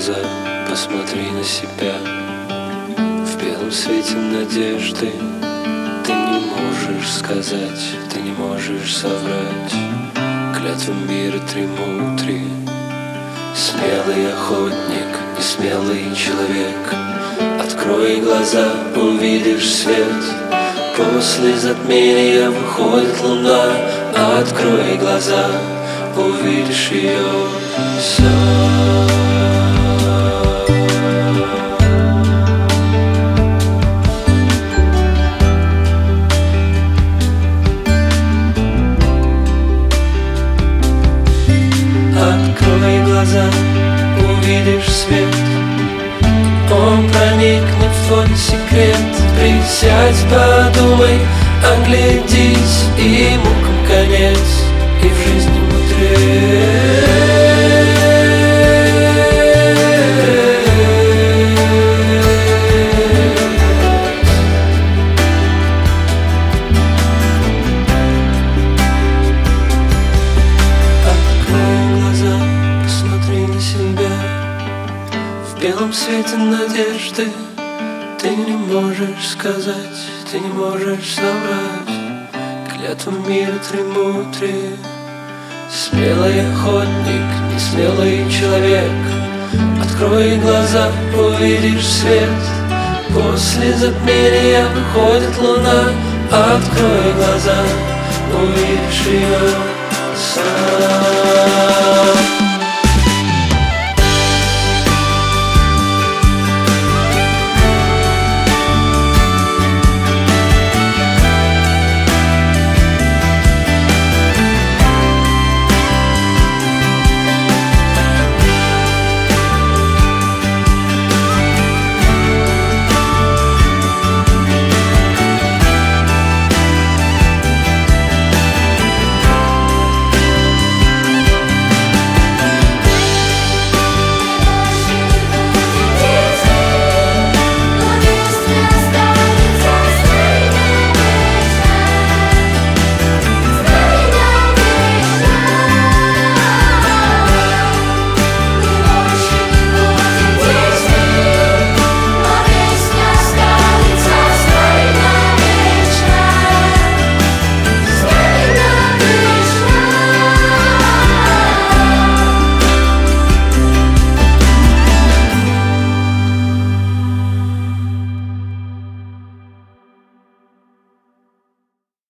глаза, посмотри на себя. В белом свете надежды ты не можешь сказать, ты не можешь соврать. Клятву мира тремутри. Смелый охотник, несмелый человек. Открой глаза, увидишь свет. После затмения выходит луна. Открой глаза, увидишь ее сам. Открой глаза, увидишь свет. Он проникнет в твой секрет. Присядь, подумай, оглядись, и мукам конец, и в жизни мудрее. В белом свете надежды ты не можешь сказать, ты не можешь соврать. Клятва мира тремутри. Смелый охотник, несмелый человек. Открой глаза, увидишь свет. После затмения выходит луна. Открой глаза, увидишь ее сам.